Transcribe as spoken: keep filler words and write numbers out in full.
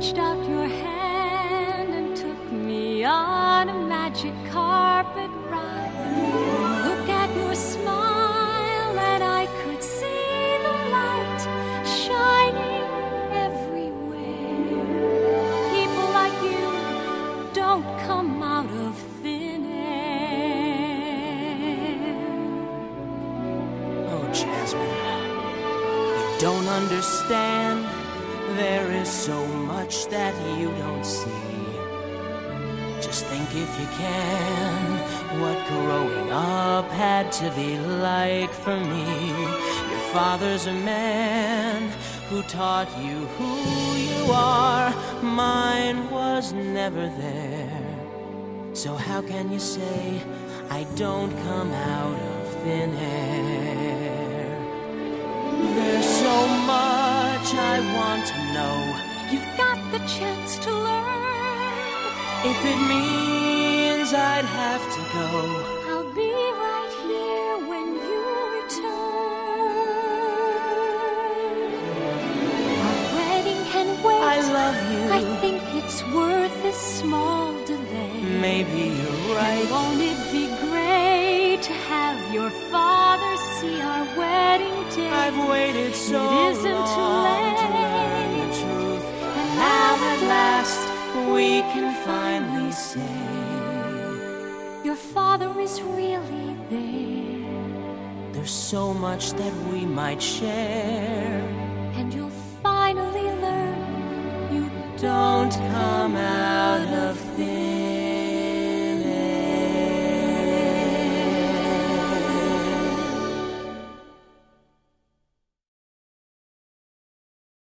reached out your hand and took me on a magic carpet ride. Look at your smile and I could see the light shining everywhere. People like you don't come out of thin air. Oh, Jasmine, you don't understand. There is so much that you don't see. Just think if you can what growing up had to be like for me. Your father's a man who taught you who you are. Mine was never there. So how can you say I don't come out of thin air? There's so much I want to know. You've got the chance to learn. If it means I'd have to go, I'll be right here when you return. Our wedding can wait. I love you. I think it's worth this small delay. Maybe you're right. And won't it be great to have your father see our wedding day? I've waited so it isn't long too late to learn the truth. And now at last we can finally say your father is really there. There's so much that we might share. And you'll finally learn you Don't come out